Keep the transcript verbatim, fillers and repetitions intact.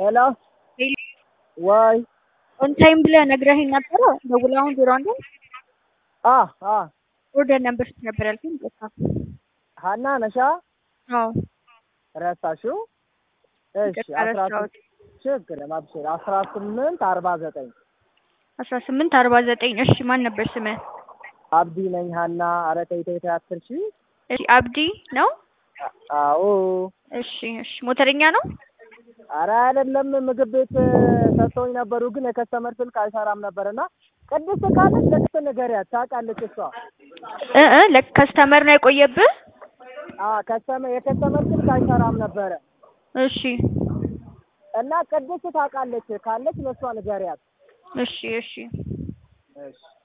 Hello? Why? On time ብለህ ነግረኸኝ ነበረ ደውለህ አሁን ዜሮ አንድ አ አ ኦርደር ነበር ነበር ያልከኝ በቃ ሀና ነሻ? አዎ ረሳሽው? እሺ አስራ ስምንት ችግር ለማብሰል አስራ ስምንት አርባ ዘጠኝ አስራ ስምንት አርባ ዘጠኝ እሺ ማን ነበር ስምህ? አብዲ ነኝ ሀና። ኧረ ተይ ተይ ተይ አትርሺ። እሺ አብዲ ነው? አዎ እሺ እሺ ሞተረኛ ነው? ኧረ አይደለም ምግብ ቤት ሰጥተውኝ ነበሩ ግን የከስተመር ስልክ አይሰራም ነበርና ቅድስት ካለች ለቅድስት ንገሪያት ታውቃለች እሷ እ እ ለከስተመር ነው የቆየብህ? አዎ ከስተመር የከስተመር ስልክ አይሰራም ነበረ። እሺ እና ቅድስት ታውቃለች ካለች ለሷ ንገሪያት። እሺ እሺ እሺ